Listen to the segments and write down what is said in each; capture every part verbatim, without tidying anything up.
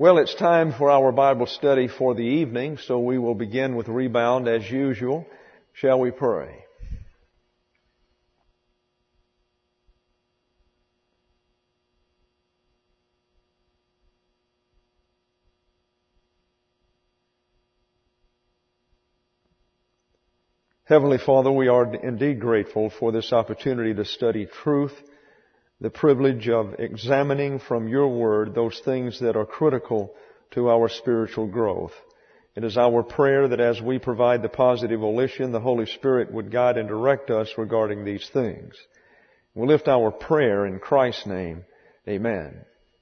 Well, it's time for our Bible study for the evening, so we will begin with Rebound as usual. Shall we pray? Heavenly Father, we are indeed grateful for this opportunity to study truth, the privilege of examining from your word those things that are critical to our spiritual growth. It is our prayer that as we provide the positive volition, the Holy Spirit would guide and direct us regarding these things. We lift our prayer in Christ's name. Amen.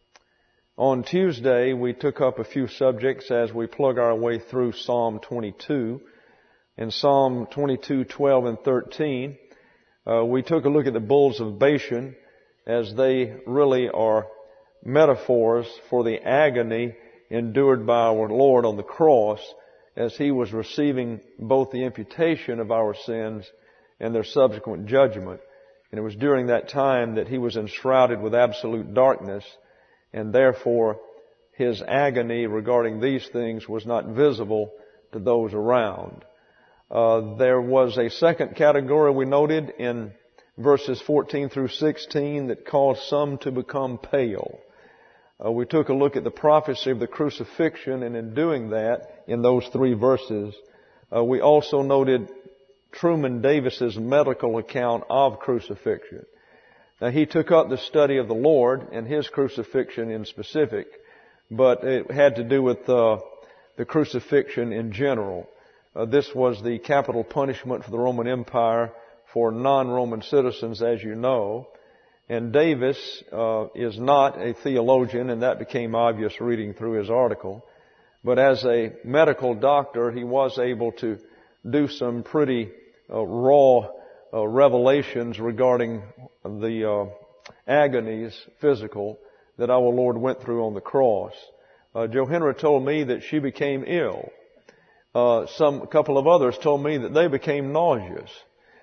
On Tuesday, we took up a few subjects as we plug our way through Psalm twenty-two. In Psalm twenty-two, twelve and thirteen, uh, we took a look at the bulls of Bashan, as they really are metaphors for the agony endured by our Lord on the cross as He was receiving both the imputation of our sins and their subsequent judgment. And it was during that time that He was enshrouded with absolute darkness, and therefore His agony regarding these things was not visible to those around. Uh, there was a second category we noted in verses fourteen through sixteen that caused some to become pale. Uh, we took a look at the prophecy of the crucifixion, and in doing that, in those three verses, uh, we also noted Truman Davis's medical account of crucifixion. Now, he took up the study of the Lord and His crucifixion in specific, but it had to do with uh, the crucifixion in general. Uh, this was the capital punishment for the Roman Empire for non-Roman citizens, as you know. And Davis uh, is not a theologian, and that became obvious reading through his article. But as a medical doctor, he was able to do some pretty uh, raw uh, revelations regarding the uh, agonies, physical, that our Lord went through on the cross. Uh, Joe Henry told me that she became ill. Uh, some, a couple of others told me that they became nauseous.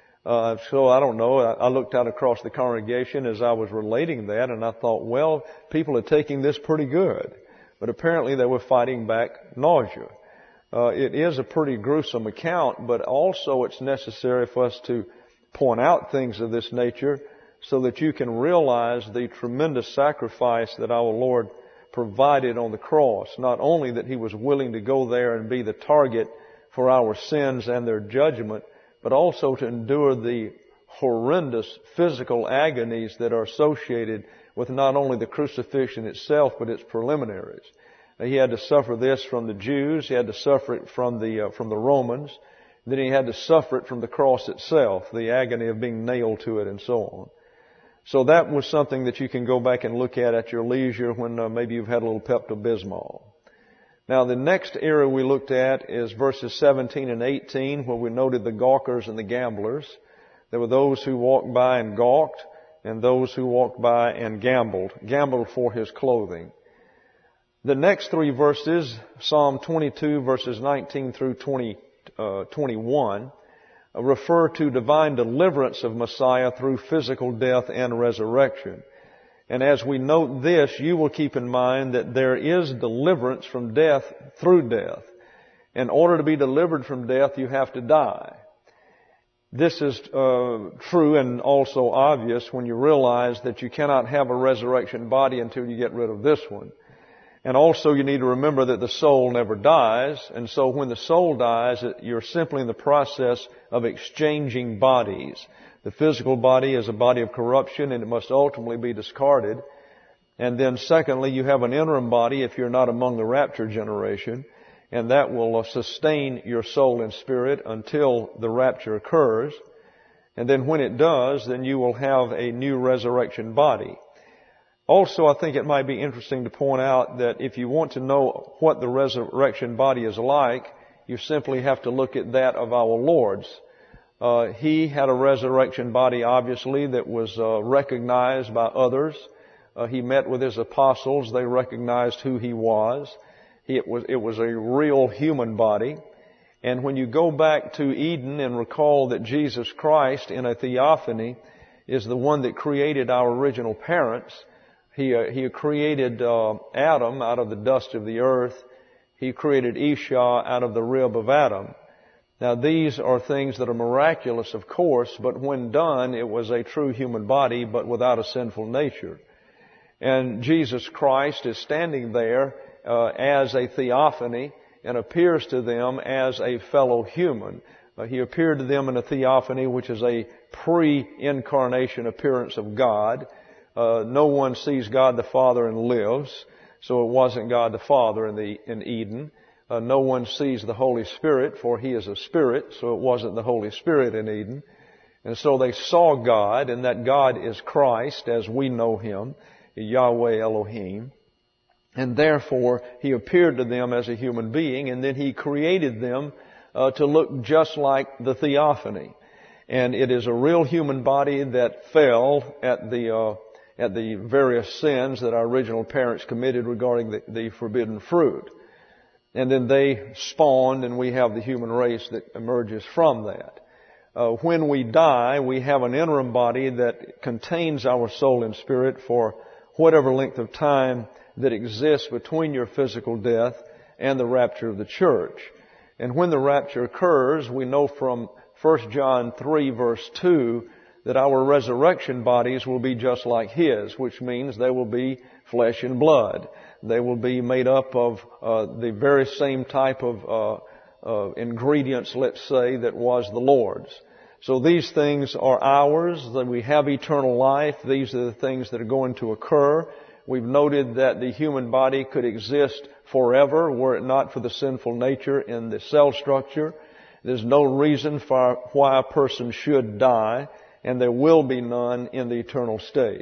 Uh, so I don't know. I, I looked out across the congregation as I was relating that, and I thought, well, people are taking this pretty good. But apparently they were fighting back nausea. Uh, it is a pretty gruesome account, but also it's necessary for us to point out things of this nature so that you can realize the tremendous sacrifice that our Lord provided on the cross. Not only that He was willing to go there and be the target for our sins and their judgment, but also to endure the horrendous physical agonies that are associated with not only the crucifixion itself, but its preliminaries. He had to suffer this from the Jews, He had to suffer it from the uh, from the Romans, then He had to suffer it from the cross itself, the agony of being nailed to it and so on. So that was something that you can go back and look at at your leisure when uh, maybe you've had a little Pepto-Bismol. Now, the next area we looked at is verses seventeen and eighteen, where we noted the gawkers and the gamblers. There were those who walked by and gawked, and those who walked by and gambled, gambled for his clothing. The next three verses, Psalm twenty-two, verses nineteen through twenty, uh, twenty-one, refer to divine deliverance of Messiah through physical death and resurrection. And as we note this, you will keep in mind that there is deliverance from death through death. In order to be delivered from death, you have to die. This is uh, true and also obvious when you realize that you cannot have a resurrection body until you get rid of this one. And also you need to remember that the soul never dies. And so when the soul dies, you're simply in the process of exchanging bodies. The physical body is a body of corruption, and it must ultimately be discarded. And then secondly, you have an interim body if you're not among the rapture generation, and that will sustain your soul and spirit until the rapture occurs. And then when it does, then you will have a new resurrection body. Also, I think it might be interesting to point out that if you want to know what the resurrection body is like, you simply have to look at that of our Lord's. Uh, he had a resurrection body, obviously, that was uh, recognized by others. Uh, he met with His apostles. They recognized who He was. He, it was. It was a real human body. And when you go back to Eden and recall that Jesus Christ in a theophany is the one that created our original parents, He, uh, he created uh, Adam out of the dust of the earth. He created Isha out of the rib of Adam. Now these are things that are miraculous, of course, but when done, it was a true human body, but without a sinful nature. And Jesus Christ is standing there uh, as a theophany and appears to them as a fellow human. Uh, he appeared to them in a theophany, which is a pre-incarnation appearance of God. Uh, no one sees God the Father and lives, so it wasn't God the Father in the in Eden. Uh, no one sees the Holy Spirit, for He is a Spirit, so it wasn't the Holy Spirit in Eden. And so they saw God, and that God is Christ as we know Him, Yahweh Elohim. And therefore, He appeared to them as a human being, and then He created them uh, to look just like the theophany. And it is a real human body that fell at the uh, at the various sins that our original parents committed regarding the, the forbidden fruit. And then they spawned, and we have the human race that emerges from that. Uh, when we die, we have an interim body that contains our soul and spirit for whatever length of time that exists between your physical death and the rapture of the church. And when the rapture occurs, we know from First John three verse two that our resurrection bodies will be just like His, which means they will be flesh and blood. They will be made up of uh, the very same type of uh, uh, ingredients, let's say, that was the Lord's. So these things are ours, that we have eternal life. These are the things that are going to occur. We've noted that the human body could exist forever were it not for the sinful nature in the cell structure. There's no reason for why a person should die, and there will be none in the eternal state.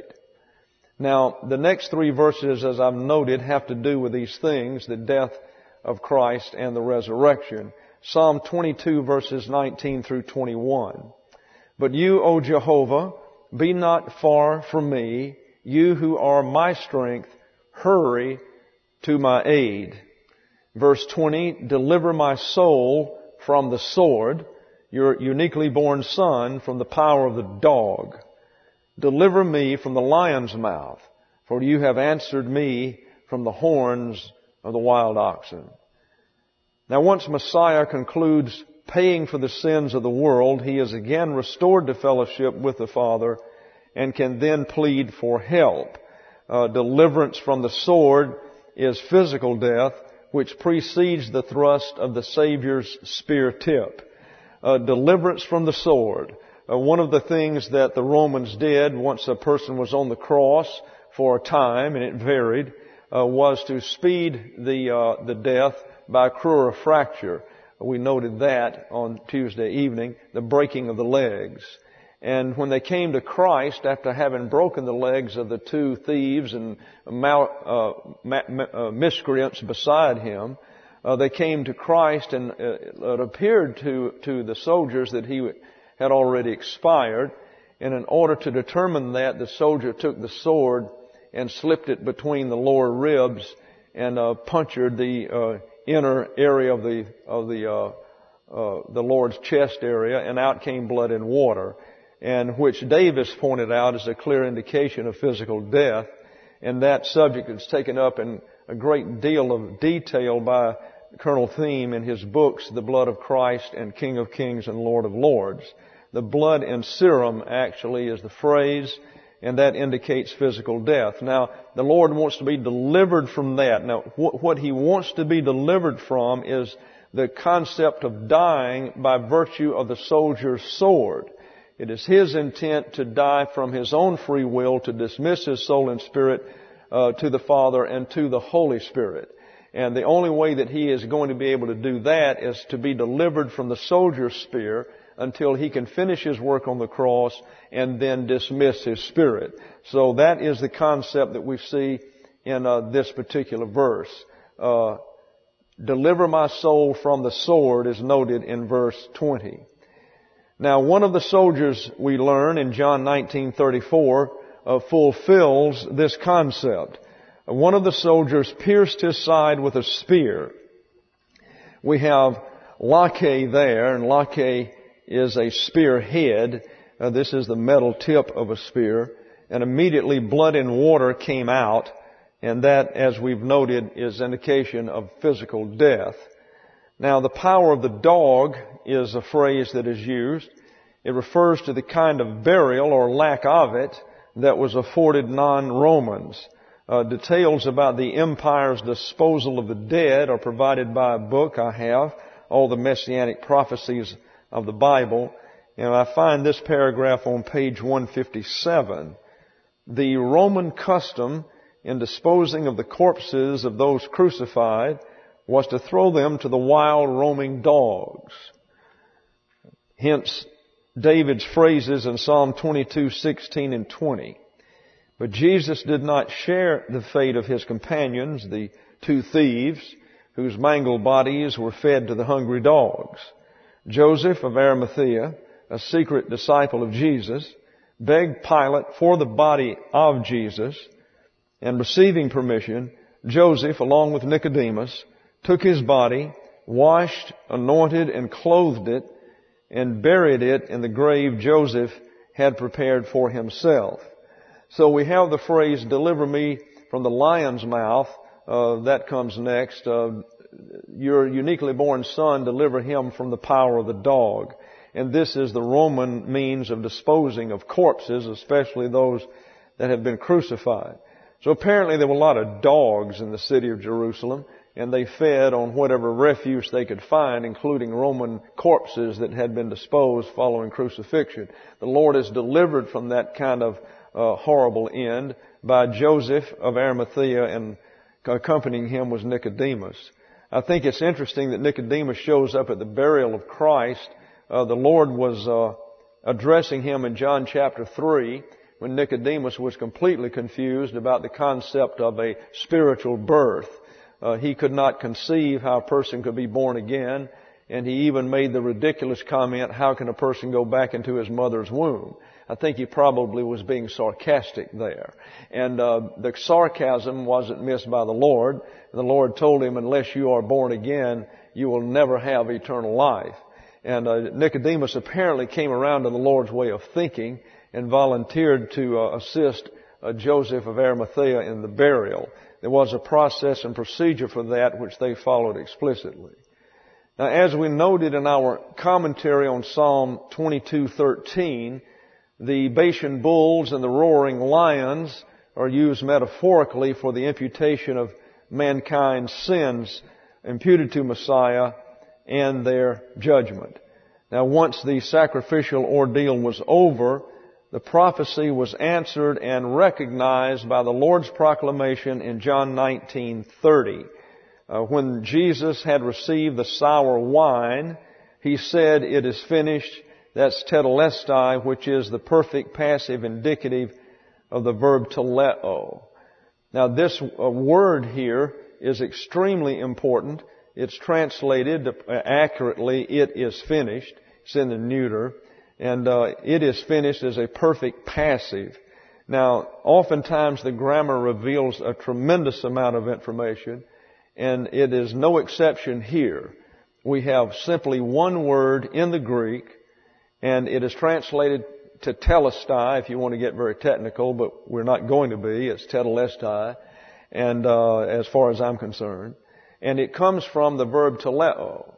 Now, the next three verses, as I've noted, have to do with these things, the death of Christ and the resurrection. Psalm twenty-two verses nineteen through twenty-one. But you, O Jehovah, be not far from me. You who are my strength, hurry to my aid. Verse twenty, deliver my soul from the sword, your uniquely born son from the power of the dog. Deliver me from the lion's mouth, for you have answered me from the horns of the wild oxen. Now once Messiah concludes paying for the sins of the world, He is again restored to fellowship with the Father and can then plead for help. Uh, deliverance from the sword is physical death, which precedes the thrust of the Savior's spear tip. Uh, deliverance from the sword. Uh, one of the things that the Romans did once a person was on the cross for a time, and it varied, uh, was to speed the uh, the death by crura fracture. We noted that on Tuesday evening, the breaking of the legs. And when they came to Christ, after having broken the legs of the two thieves and mal, uh, ma, ma, uh, miscreants beside Him, uh, they came to Christ, and uh, it appeared to, to the soldiers that He had already expired. And in order to determine that, the soldier took the sword and slipped it between the lower ribs and uh, punctured the uh, inner area of the of the uh, uh, the Lord's chest area, and out came blood and water, and which Davis pointed out is a clear indication of physical death. And that subject is taken up in a great deal of detail by Colonel Thiem in his books, The Blood of Christ and King of Kings and Lord of Lords. The blood and serum actually is the phrase, and that indicates physical death. Now, the Lord wants to be delivered from that. Now, what He wants to be delivered from is the concept of dying by virtue of the soldier's sword. It is His intent to die from His own free will, to dismiss His soul and spirit uh, to the Father and to the Holy Spirit. And the only way that He is going to be able to do that is to be delivered from the soldier's spear until He can finish His work on the cross and then dismiss His spirit. So that is the concept that we see in uh, this particular verse. Uh, deliver my soul from the sword is noted in verse twenty. Now, one of the soldiers, we learn in John nineteen thirty-four, uh, fulfills this concept. One of the soldiers pierced his side with a spear. We have lake there, and lake is a spear head. Uh, this is the metal tip of a spear. and immediately blood and water came out, and that, as we've noted, is indication of physical death. Now, the power of the dog is a phrase that is used. It refers to the kind of burial or lack of it that was afforded non-Romans. Uh, details about the empire's disposal of the dead are provided by a book I have, all the messianic prophecies of the Bible. And I find this paragraph on page one fifty-seven. The Roman custom in disposing of the corpses of those crucified was to throw them to the wild roaming dogs. Hence, David's phrases in Psalm twenty-two, sixteen and twenty. But Jesus did not share the fate of His companions, the two thieves, whose mangled bodies were fed to the hungry dogs. Joseph of Arimathea, a secret disciple of Jesus, begged Pilate for the body of Jesus, and receiving permission, Joseph, along with Nicodemus, took his body, washed, anointed, and clothed it, and buried it in the grave Joseph had prepared for himself. So we have the phrase, deliver me from the lion's mouth. Uh, that comes next. Uh, your uniquely born son, deliver him from the power of the dog. And this is the Roman means of disposing of corpses, especially those that have been crucified. So apparently there were a lot of dogs in the city of Jerusalem, and they fed on whatever refuse they could find, including Roman corpses that had been disposed following crucifixion. The Lord is delivered from that kind of uh, horrible end by Joseph of Arimathea, and accompanying him was Nicodemus. I think it's interesting that Nicodemus shows up at the burial of Christ. Uh, the Lord was uh, addressing him in John chapter three when Nicodemus was completely confused about the concept of a spiritual birth. Uh, he could not conceive how a person could be born again, and he even made the ridiculous comment, how can a person go back into his mother's womb? I think he probably was being sarcastic there. And uh, the sarcasm wasn't missed by the Lord. The Lord told him, unless you are born again, you will never have eternal life. And uh, Nicodemus apparently came around to the Lord's way of thinking and volunteered to uh, assist uh, Joseph of Arimathea in the burial. There was a process and procedure for that which they followed explicitly. Now, as we noted in our commentary on Psalm twenty-two thirteen, the Bashan bulls and the roaring lions are used metaphorically for the imputation of mankind's sins imputed to Messiah and their judgment. Now, once the sacrificial ordeal was over, the prophecy was answered and recognized by the Lord's proclamation in John nineteen thirty. Uh, when Jesus had received the sour wine, He said, "It is finished." That's tetelestai, which is the perfect passive indicative of the verb teleo. Now, this uh, word here is extremely important. It's translated uh, accurately, "it is finished." It's in the neuter. And uh, it is finished as a perfect passive. Now, oftentimes the grammar reveals a tremendous amount of information, and it is no exception here. We have simply one word in the Greek, and it is translated tetelestai, if you want to get very technical, but we're not going to be. It's tetelestai, and uh, as far as I'm concerned. And it comes from the verb teleo.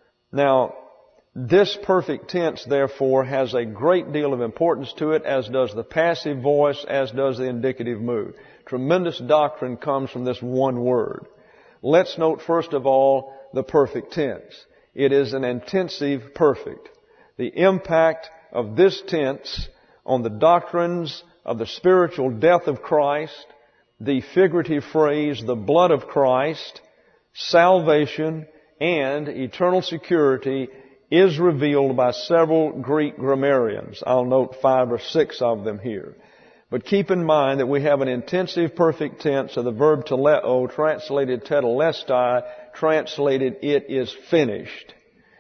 Now, this perfect tense, therefore, has a great deal of importance to it, as does the passive voice, as does the indicative mood. Tremendous doctrine comes from this one word. Let's note, first of all, the perfect tense. It is an intensive perfect. The impact of this tense on the doctrines of the spiritual death of Christ, the figurative phrase, the blood of Christ, salvation, and eternal security is revealed by several Greek grammarians. I'll note five or six of them here. But keep in mind that we have an intensive perfect tense of the verb teleo, translated tetelestai, translated "it is finished."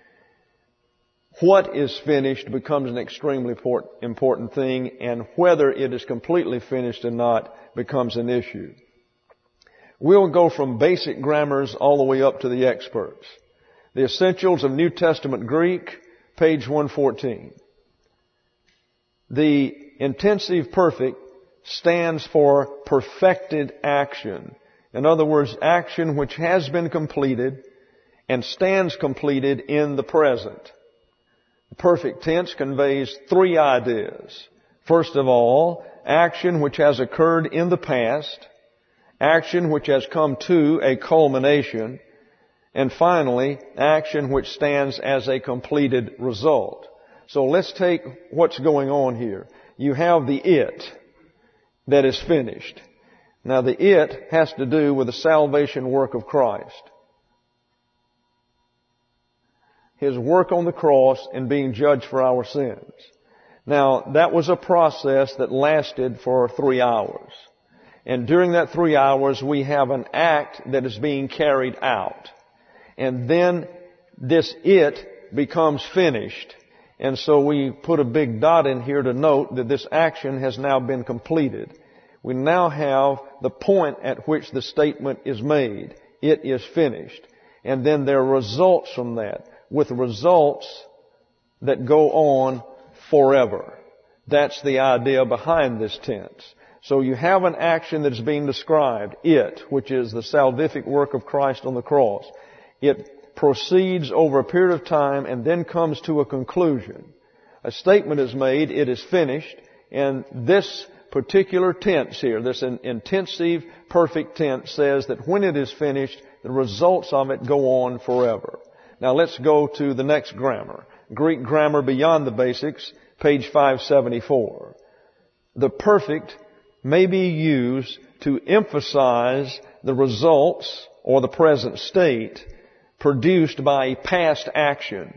What is finished becomes an extremely important thing, and whether it is completely finished or not becomes an issue. We'll go from basic grammars all the way up to the experts. The Essentials of New Testament Greek, page one fourteen. The intensive perfect stands for perfected action. In other words, action which has been completed and stands completed in the present. The perfect tense conveys three ideas. First of all, action which has occurred in the past, action which has come to a culmination, and finally, action which stands as a completed result. So let's take what's going on here. You have the it that is finished. Now the it has to do with the salvation work of Christ. His work on the cross and being judged for our sins. Now that was a process that lasted for three hours. And during that three hours we have an act that is being carried out. And then this it becomes finished. And so we put a big dot in here to note that this action has now been completed. We now have the point at which the statement is made. It is finished. And then there are results from that, with results that go on forever. That's the idea behind this tense. So you have an action that is being described, it, which is the salvific work of Christ on the cross. It proceeds over a period of time and then comes to a conclusion. A statement is made, it is finished, and this particular tense here, this intensive perfect tense, says that when it is finished, the results of it go on forever. Now let's go to the next grammar. Greek Grammar Beyond the Basics, page five seventy-four. The perfect may be used to emphasize the results or the present state produced by a past action.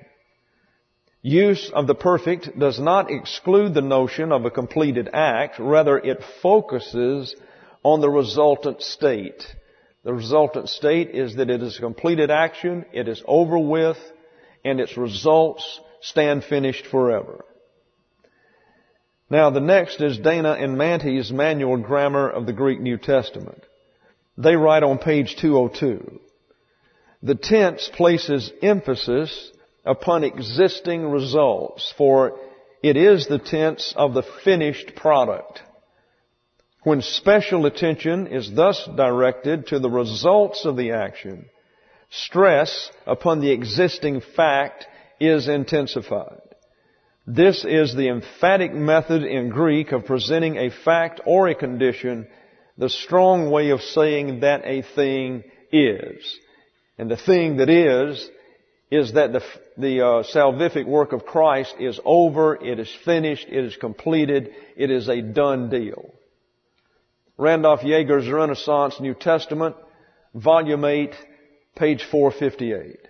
Use of the perfect does not exclude the notion of a completed act. Rather, it focuses on the resultant state. The resultant state is that it is a completed action, it is over with, and its results stand finished forever. Now, the next is Dana and Mante's Manual Grammar of the Greek New Testament. They write on page two oh two, the tense places emphasis upon existing results, for it is the tense of the finished product. When special attention is thus directed to the results of the action, stress upon the existing fact is intensified. This is the emphatic method in Greek of presenting a fact or a condition, the strong way of saying that a thing is. And the thing that is, is that the, the uh, salvific work of Christ is over, it is finished, it is completed, it is a done deal. Randolph Yeager's Renaissance New Testament, volume eight, page four fifty-eight.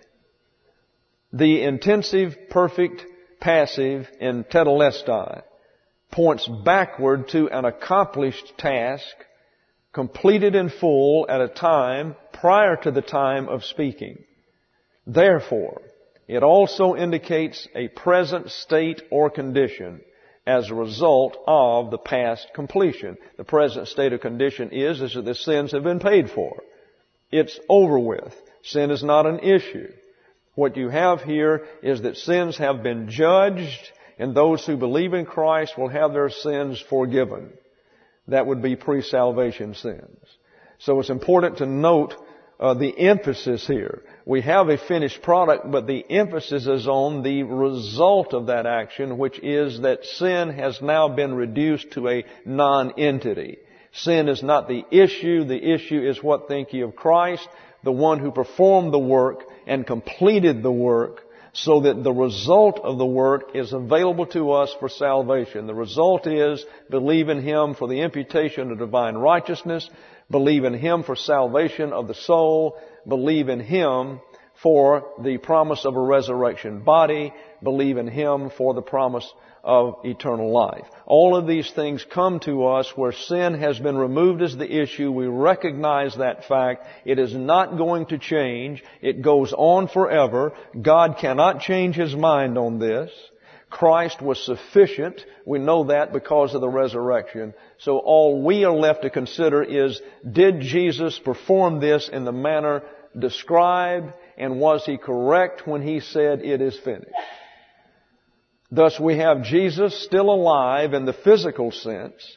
The intensive, perfect, passive in tetelestai points backward to an accomplished task, completed in full at a time prior to the time of speaking. Therefore, it also indicates a present state or condition as a result of the past completion. The present state or condition is, is that the sins have been paid for. It's over with. Sin is not an issue. What you have here is that sins have been judged, and those who believe in Christ will have their sins forgiven. That would be pre-salvation sins. So it's important to note uh, the emphasis here. We have a finished product, but the emphasis is on the result of that action, which is that sin has now been reduced to a non-entity. Sin is not the issue. The issue is what think ye of Christ, the one who performed the work and completed the work, so that the result of the work is available to us for salvation. The result is believe in Him for the imputation of divine righteousness, believe in Him for salvation of the soul, believe in Him for the promise of a resurrection body, believe in Him for the promise of eternal life. All of these things come to us where sin has been removed as the issue. We recognize that fact. It is not going to change. It goes on forever. God cannot change His mind on this. Christ was sufficient. We know that because of the resurrection. So all we are left to consider is, did Jesus perform this in the manner described, and was He correct when He said it is finished? Thus we have Jesus still alive in the physical sense,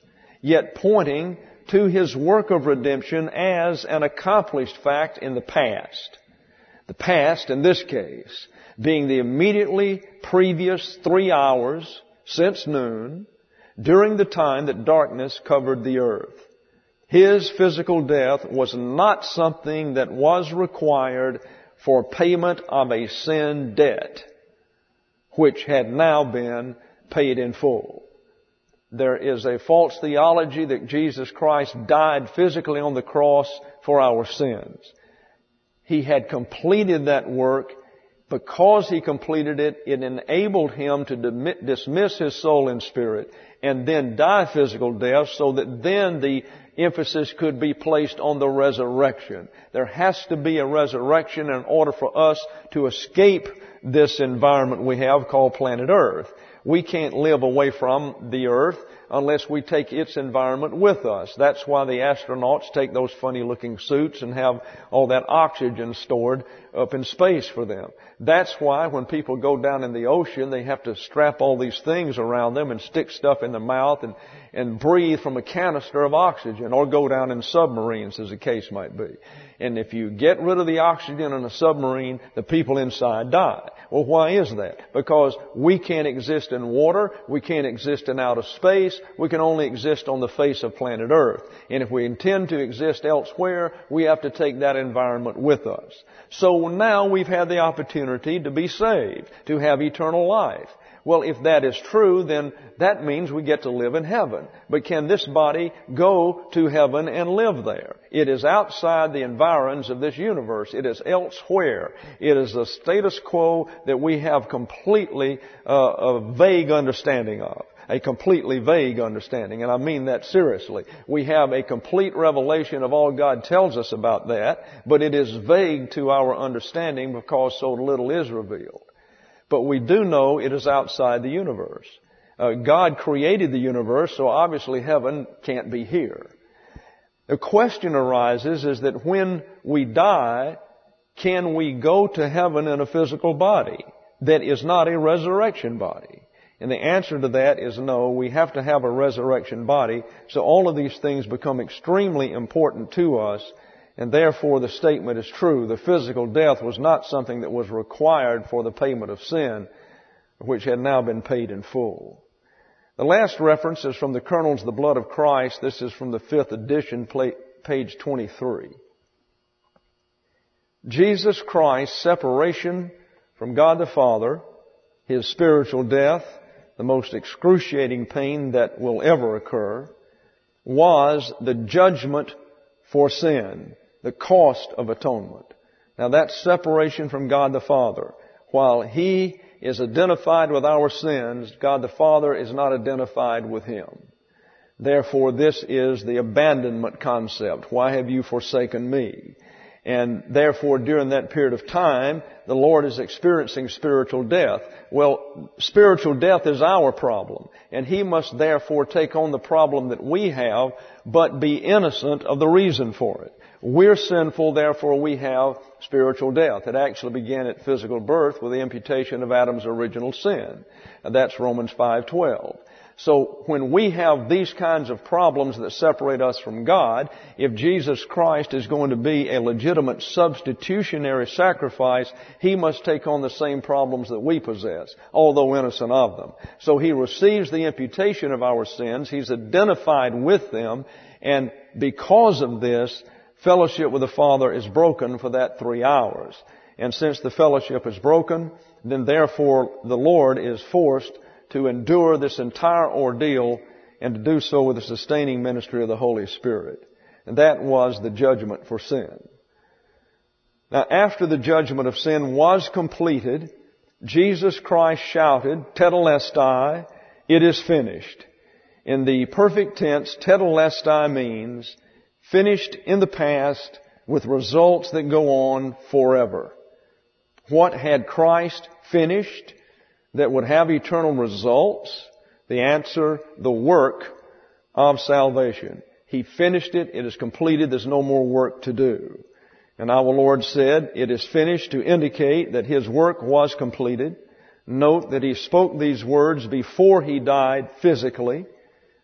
yet pointing to His work of redemption as an accomplished fact in the past. The past, in this case, being the immediately previous three hours since noon, during the time that darkness covered the earth. His physical death was not something that was required for payment of a sin debt, which had now been paid in full. There is a false theology that Jesus Christ died physically on the cross for our sins. He had completed that work. Because He completed it, it enabled Him to dismiss His soul and spirit and then die physical death so that then the emphasis could be placed on the resurrection. There has to be a resurrection in order for us to escape this environment we have called planet Earth. We can't live away from the Earth unless we take its environment with us. That's why the astronauts take those funny looking suits and have all that oxygen stored up in space for them. That's why when people go down in the ocean, they have to strap all these things around them and stick stuff in their mouth and, and breathe from a canister of oxygen, or go down in submarines, as the case might be. And if you get rid of the oxygen in a submarine, the people inside die. Well, why is that? Because we can't exist in water. We can't exist in outer space. We can only exist on the face of planet Earth. And if we intend to exist elsewhere, we have to take that environment with us. So now we've had the opportunity to be saved, to have eternal life. Well, if that is true, then that means we get to live in heaven. But can this body go to heaven and live there? It is outside the environs of this universe. It is elsewhere. It is a status quo that we have completely uh, a vague understanding of. A completely vague understanding, and I mean that seriously. We have a complete revelation of all God tells us about that, but it is vague to our understanding because so little is revealed. But we do know it is outside the universe. Uh, God created the universe, so obviously heaven can't be here. The question arises is that when we die, can we go to heaven in a physical body that is not a resurrection body? And the answer to that is no. We have to have a resurrection body. So all of these things become extremely important to us. And therefore the statement is true. The physical death was not something that was required for the payment of sin, which had now been paid in full. The last reference is from the Kernels, The Blood of Christ. This is from the fifth edition, page twenty-three. Jesus Christ's separation from God the Father, His spiritual death, the most excruciating pain that will ever occur, was the judgment for sin, the cost of atonement. Now that separation from God the Father, while He is identified with our sins, God the Father is not identified with Him. Therefore, this is the abandonment concept. Why have you forsaken me? And therefore, during that period of time, the Lord is experiencing spiritual death. Well, spiritual death is our problem. And He must therefore take on the problem that we have, but be innocent of the reason for it. We're sinful, therefore we have spiritual death. It actually began at physical birth with the imputation of Adam's original sin. And that's Romans five twelve. So when we have these kinds of problems that separate us from God, if Jesus Christ is going to be a legitimate substitutionary sacrifice, He must take on the same problems that we possess, although innocent of them. So He receives the imputation of our sins. He's identified with them. And because of this, fellowship with the Father is broken for that three hours. And since the fellowship is broken, then therefore the Lord is forced to endure this entire ordeal and to do so with the sustaining ministry of the Holy Spirit. And that was the judgment for sin. Now, after the judgment of sin was completed, Jesus Christ shouted, Tetelestai, it is finished. In the perfect tense, Tetelestai means finished in the past with results that go on forever. What had Christ finished that would have eternal results? The answer, the work of salvation. He finished it. It is completed. There's no more work to do. And our Lord said, it is finished, to indicate that His work was completed. Note that He spoke these words before He died physically.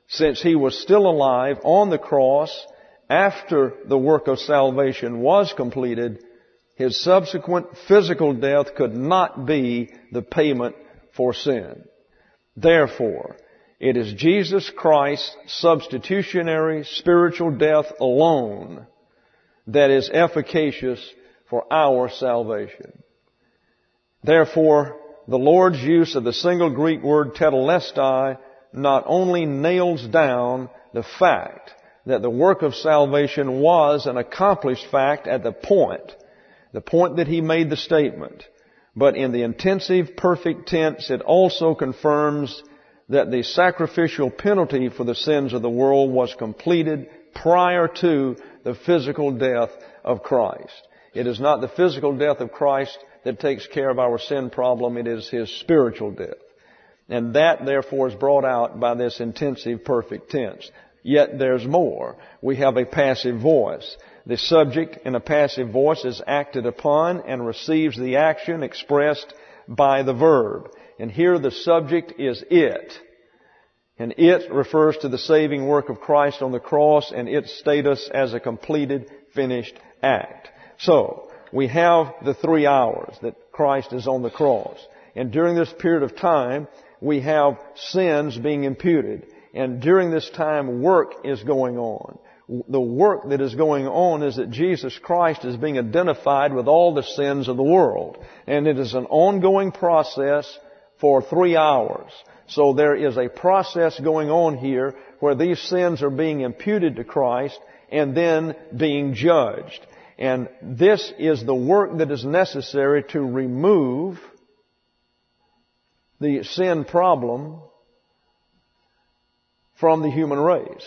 since He was still alive on the cross after the work of salvation was completed, His subsequent physical death could not be the payment for sin. Therefore, it is Jesus Christ's substitutionary spiritual death alone that is efficacious for our salvation. Therefore, the Lord's use of the single Greek word tetelestai not only nails down the fact that the work of salvation was an accomplished fact at the point, the point that He made the statement, but in the intensive perfect tense it also confirms that the sacrificial penalty for the sins of the world was completed prior to the physical death of Christ. It is not the physical death of Christ that takes care of our sin problem. It is His spiritual death. And that, therefore, is brought out by this intensive perfect tense. Yet there's more. We have a passive voice. The subject in a passive voice is acted upon and receives the action expressed by the verb. And here the subject is it. And it refers to the saving work of Christ on the cross and its status as a completed, finished act. So, we have the three hours that Christ is on the cross. And during this period of time, we have sins being imputed. And during this time, work is going on. The work that is going on is that Jesus Christ is being identified with all the sins of the world. And it is an ongoing process for three hours. So there is a process going on here where these sins are being imputed to Christ and then being judged. And this is the work that is necessary to remove the sin problem from the human race.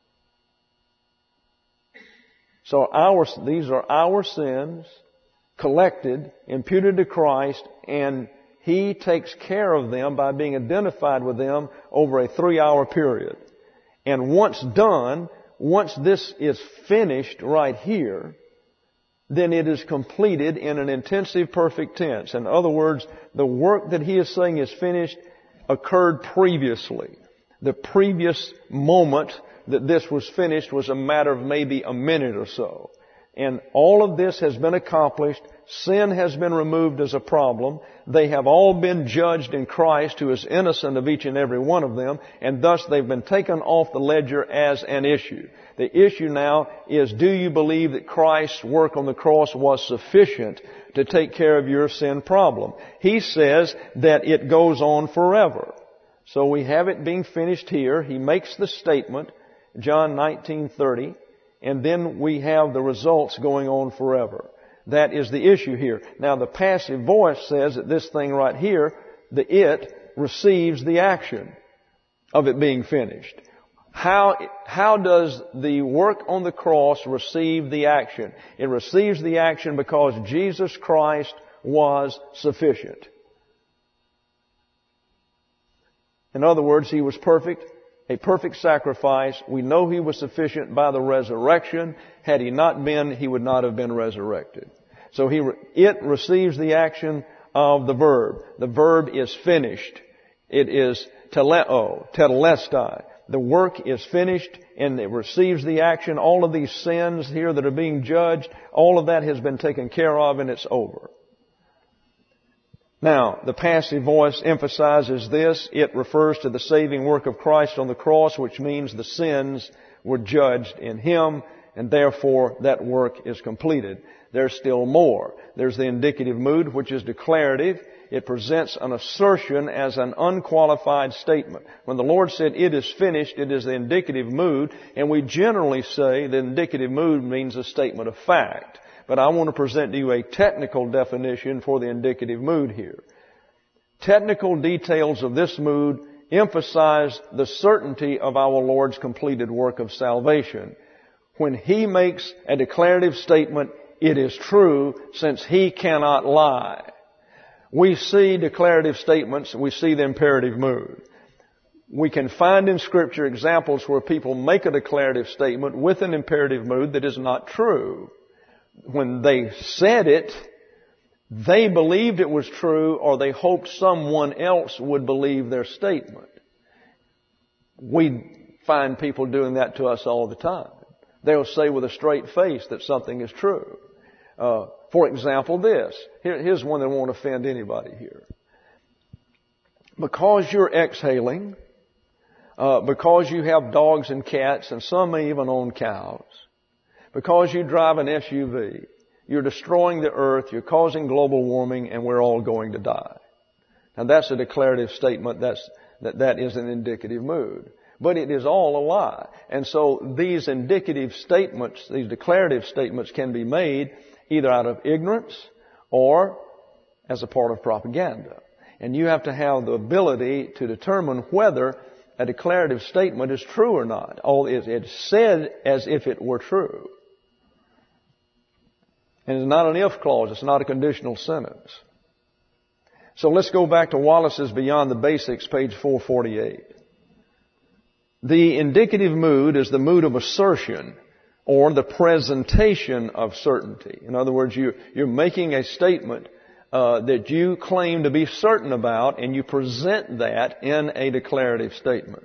So our, these are our sins collected, imputed to Christ, and He takes care of them by being identified with them over a three-hour period. And once done, once this is finished right here, then it is completed in an intensive perfect tense. In other words, the work that He is saying is finished occurred previously. The previous moment that this was finished was a matter of maybe a minute or so. And all of this has been accomplished. Sin has been removed as a problem. They have all been judged in Christ, who is innocent of each and every one of them, and thus they've been taken off the ledger as an issue. The issue now is, do you believe that Christ's work on the cross was sufficient to take care of your sin problem? He says that it goes on forever. So we have it being finished here. He makes the statement, John nineteen thirty, and then we have the results going on forever. That is the issue here. Now the passive voice says that this thing right here, the it, receives the action of it being finished. How, how does the work on the cross receive the action? It receives the action because Jesus Christ was sufficient. In other words, He was perfect, a perfect sacrifice. We know He was sufficient by the resurrection. Had He not been, He would not have been resurrected. So he, it receives the action of the verb. The verb is finished. It is teleo, tetelestai. The work is finished and it receives the action. All of these sins here that are being judged, all of that has been taken care of and it's over. Now, the passive voice emphasizes this. It refers to the saving work of Christ on the cross, which means the sins were judged in Him, and therefore that work is completed. There's still more. There's the indicative mood, which is declarative. It presents an assertion as an unqualified statement. When the Lord said, "It is finished," it is the indicative mood, and we generally say the indicative mood means a statement of fact. But I want to present to you a technical definition for the indicative mood here. Technical details of this mood emphasize the certainty of our Lord's completed work of salvation. When He makes a declarative statement, it is true, since He cannot lie. We see declarative statements, we see the imperative mood. We can find in Scripture examples where people make a declarative statement with an imperative mood that is not true. When they said it, they believed it was true, or they hoped someone else would believe their statement. We find people doing that to us all the time. They'll say with a straight face that something is true. Uh, for example, this. Here, here's one that won't offend anybody here. Because you're exhaling, uh, because you have dogs and cats, and some may even own cows, because you drive an S U V, you're destroying the earth, you're causing global warming, and we're all going to die. Now that's a declarative statement. That's, that, that is an indicative mood. But it is all a lie. And so these indicative statements, these declarative statements can be made either out of ignorance or as a part of propaganda. And you have to have the ability to determine whether a declarative statement is true or not. Oh, it's said as if it were true. And it's not an if clause. It's not a conditional sentence. So let's go back to Wallace's Beyond the Basics, page four forty-eight. The indicative mood is the mood of assertion or the presentation of certainty. In other words, you, you're making a statement uh, that you claim to be certain about, and you present that in a declarative statement.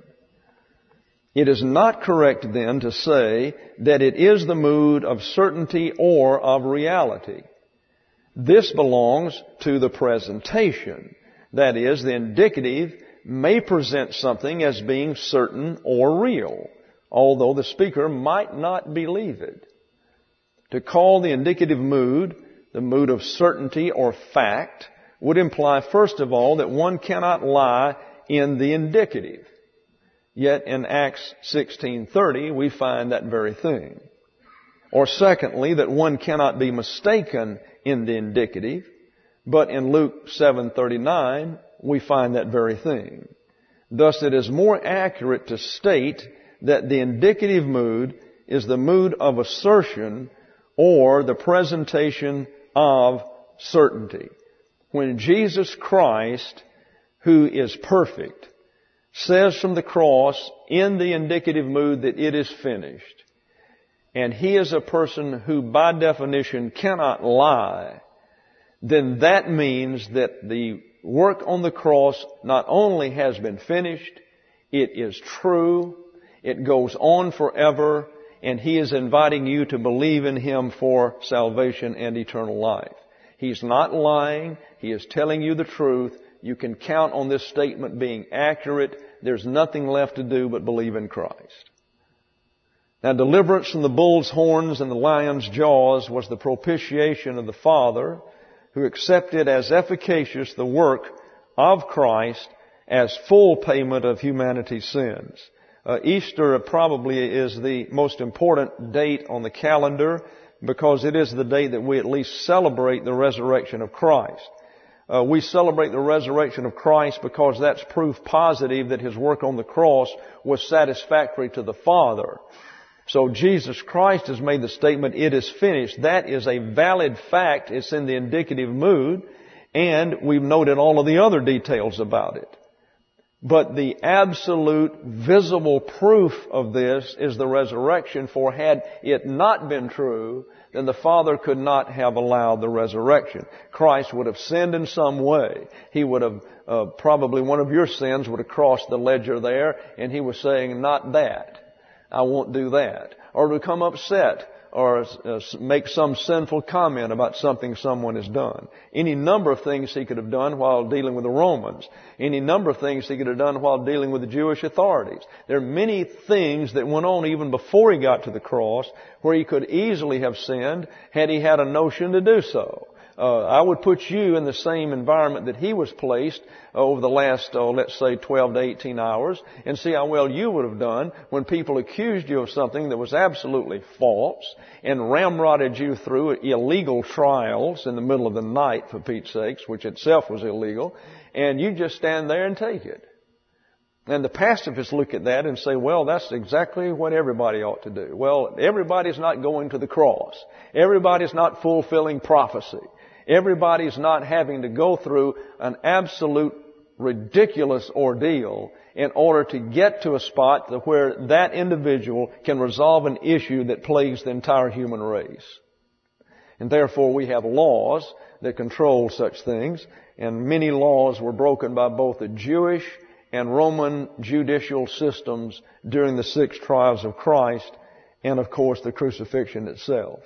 It is not correct then to say that it is the mood of certainty or of reality. This belongs to the presentation. That is, the indicative may present something as being certain or real, although the speaker might not believe it. To call the indicative mood the mood of certainty or fact would imply, first of all, that one cannot lie in the indicative. Yet in Acts sixteen thirty, we find that very thing. Or secondly, that one cannot be mistaken in the indicative, but in Luke seven thirty-nine, we find that very thing. Thus, it is more accurate to state that the indicative mood is the mood of assertion or the presentation of certainty. When Jesus Christ, who is perfect, says from the cross in the indicative mood that it is finished, and He is a person who by definition cannot lie, then that means that the work on the cross not only has been finished, it is true, it goes on forever, and He is inviting you to believe in Him for salvation and eternal life. He's not lying. He is telling you the truth. You can count on this statement being accurate. There's nothing left to do but believe in Christ. Now, deliverance from the bull's horns and the lion's jaws was the propitiation of the Father, who accepted as efficacious the work of Christ as full payment of humanity's sins. Uh, Easter probably is the most important date on the calendar because it is the day that we at least celebrate the resurrection of Christ. Uh, we celebrate the resurrection of Christ because that's proof positive that His work on the cross was satisfactory to the Father. So Jesus Christ has made the statement, it is finished. That is a valid fact. It's in the indicative mood, and we've noted all of the other details about it. But the absolute visible proof of this is the resurrection, for had it not been true, then the Father could not have allowed the resurrection. Christ would have sinned in some way. He would have, uh, probably one of your sins would have crossed the ledger there, and He was saying, not that. I won't do that. Or to become upset or uh, make some sinful comment about something someone has done. Any number of things He could have done while dealing with the Romans. Any number of things He could have done while dealing with the Jewish authorities. There are many things that went on even before He got to the cross where He could easily have sinned had He had a notion to do so. Uh, I would put you in the same environment that He was placed uh, over the last, uh, let's say, twelve to eighteen hours and see how well you would have done when people accused you of something that was absolutely false and ramrodded you through illegal trials in the middle of the night, for Pete's sakes, which itself was illegal, and you just stand there and take it. And the pacifists look at that and say, well, that's exactly what everybody ought to do. Well, everybody's not going to the cross. Everybody's not fulfilling prophecy. Everybody's not having to go through an absolute ridiculous ordeal in order to get to a spot where that individual can resolve an issue that plagues the entire human race. And therefore we have laws that control such things, and many laws were broken by both the Jewish and Roman judicial systems during the six trials of Christ, and of course the crucifixion itself.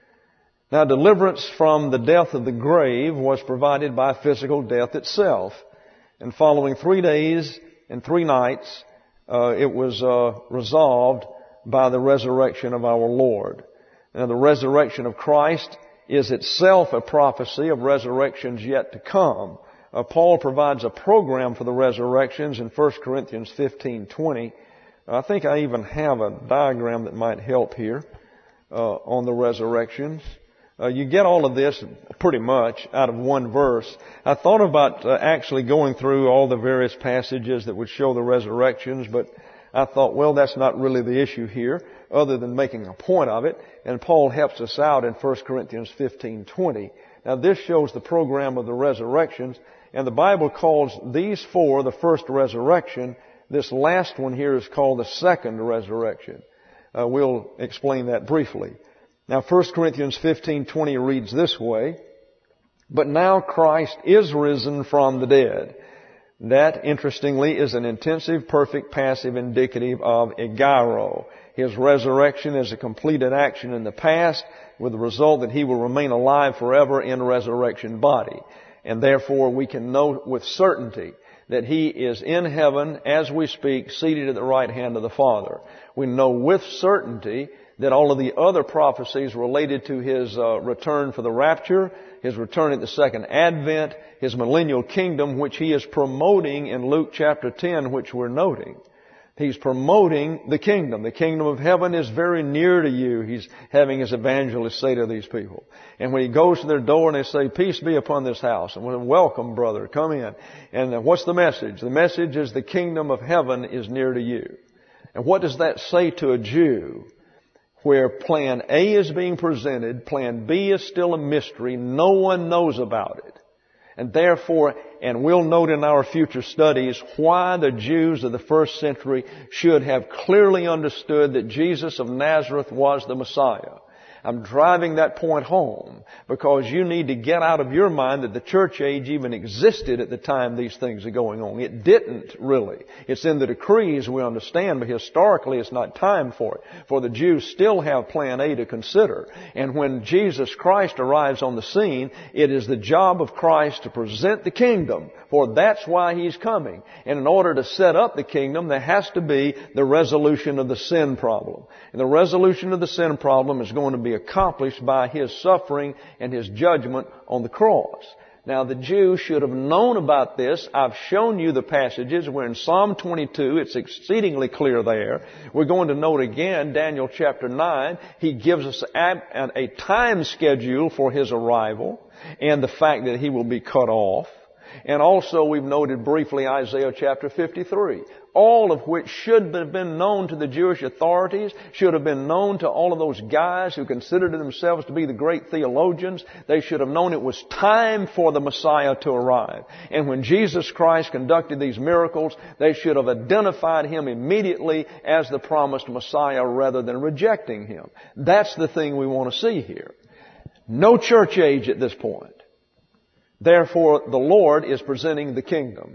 Now, deliverance from the death of the grave was provided by physical death itself. And following three days and three nights, uh, it was uh, resolved by the resurrection of our Lord. Now, the resurrection of Christ is itself a prophecy of resurrections yet to come. Uh, Paul provides a program for the resurrections in First Corinthians fifteen twenty. I think I even have a diagram that might help here uh, on the resurrections. Uh, you get all of this pretty much out of one verse. I thought about uh, actually going through all the various passages that would show the resurrections, but I thought, well, that's not really the issue here, other than making a point of it. And Paul helps us out in First Corinthians fifteen twenty. Now, this shows the program of the resurrections, and the Bible calls these four the first resurrection. This last one here is called the second resurrection. Uh, we'll explain that briefly. Now, First Corinthians fifteen twenty reads this way, "But now Christ is risen from the dead." That, interestingly, is an intensive, perfect, passive indicative of egairo. His resurrection is a completed action in the past, with the result that He will remain alive forever in resurrection body. And therefore, we can know with certainty that He is in heaven as we speak, seated at the right hand of the Father. We know with certainty that all of the other prophecies related to His uh, return for the rapture, His return at the second advent, His millennial kingdom, which He is promoting in Luke chapter ten, which we're noting. He's promoting the kingdom. The kingdom of heaven is very near to you, He's having His evangelist say to these people. And when He goes to their door and they say, "Peace be upon this house," and well, "Welcome, brother, come in." And what's the message? The message is the kingdom of heaven is near to you. And what does that say to a Jew? Where plan A is being presented, plan B is still a mystery, no one knows about it. And therefore, and we'll note in our future studies why the Jews of the first century should have clearly understood that Jesus of Nazareth was the Messiah. I'm driving that point home because you need to get out of your mind that the church age even existed at the time these things are going on. It didn't really. It's in the decrees, we understand, but historically it's not time for it. For the Jews still have plan A to consider. And when Jesus Christ arrives on the scene, it is the job of Christ to present the kingdom, for that's why He's coming. And in order to set up the kingdom, there has to be the resolution of the sin problem. And the resolution of the sin problem is going to be accomplished by His suffering and His judgment on the cross. Now, the Jews should have known about this. I've shown you the passages. We're in Psalm twenty-two. It's exceedingly clear there. We're going to note again, Daniel chapter nine. He gives us a time schedule for His arrival and the fact that He will be cut off. And also we've noted briefly Isaiah chapter fifty-three. All of which should have been known to the Jewish authorities, should have been known to all of those guys who considered themselves to be the great theologians. They should have known it was time for the Messiah to arrive. And when Jesus Christ conducted these miracles, they should have identified Him immediately as the promised Messiah rather than rejecting Him. That's the thing we want to see here. No church age at this point. Therefore, the Lord is presenting the kingdom.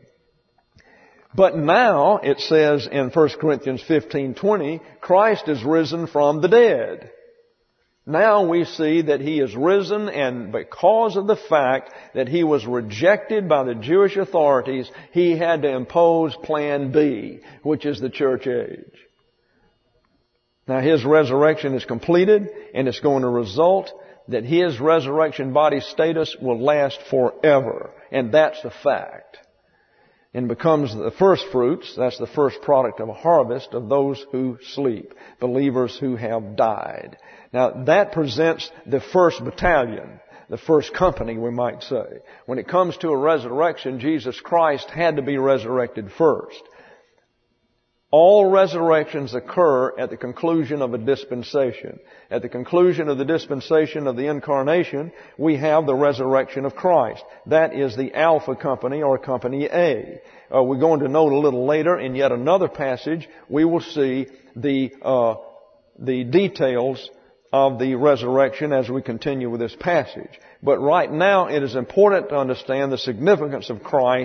But now, it says in First Corinthians fifteen twenty, Christ is risen from the dead. Now we see that He is risen, and because of the fact that He was rejected by the Jewish authorities, He had to impose plan B, which is the church age. Now His resurrection is completed, and it's going to result that His resurrection body status will last forever. And that's the fact. And becomes the first fruits, that's the first product of a harvest of those who sleep, believers who have died. Now that presents the first battalion, the first company, we might say. When it comes to a resurrection, Jesus Christ had to be resurrected first. All resurrections occur at the conclusion of a dispensation. At the conclusion of the dispensation of the incarnation, we have the resurrection of Christ. That is the Alpha Company, or Company A. Uh, we're going to note a little later in yet another passage, we will see the uh, the details of the resurrection as we continue with this passage. But right now it is important to understand the significance of Christ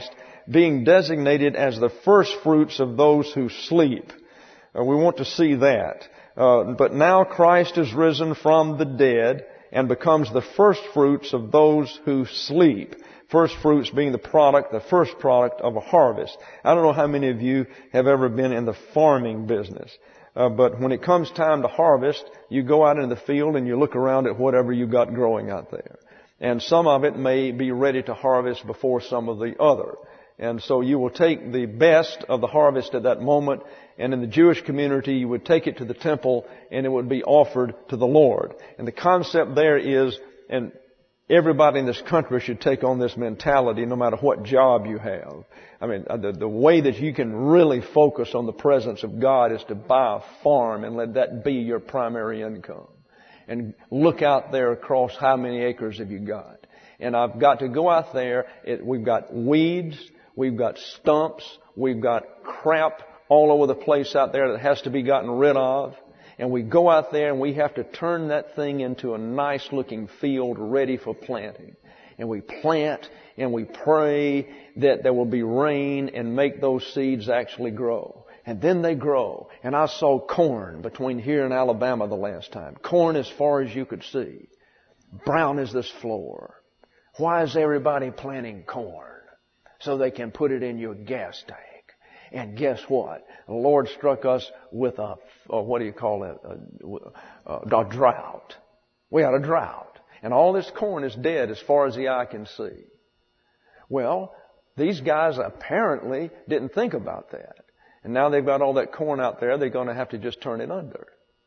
being designated as the first fruits of those who sleep. Uh, we want to see that. Uh, but now Christ is risen from the dead and becomes the first fruits of those who sleep. First fruits being the product, the first product of a harvest. I don't know how many of you have ever been in the farming business. Uh, but when it comes time to harvest, you go out in the field and you look around at whatever you got growing out there. And some of it may be ready to harvest before some of the other. And so you will take the best of the harvest at that moment, and in the Jewish community you would take it to the temple and it would be offered to the Lord. And the concept there is, and everybody in this country should take on this mentality no matter what job you have. I mean, the, the way that you can really focus on the presence of God is to buy a farm and let that be your primary income. And look out there across how many acres have you got. And I've got to go out there. It, we've got weeds. We've got stumps. We've got crap all over the place out there that has to be gotten rid of. And we go out there and we have to turn that thing into a nice looking field ready for planting. And we plant and we pray that there will be rain and make those seeds actually grow. And then they grow. And I saw corn between here and Alabama the last time. Corn as far as you could see. Brown as this floor. Why is everybody planting corn? So they can put it in your gas tank. And guess what? The Lord struck us with a, or what do you call it, a, a, a drought. We had a drought. And all this corn is dead as far as the eye can see. Well, these guys apparently didn't think about that. And now they've got all that corn out there, they're going to have to just turn it under.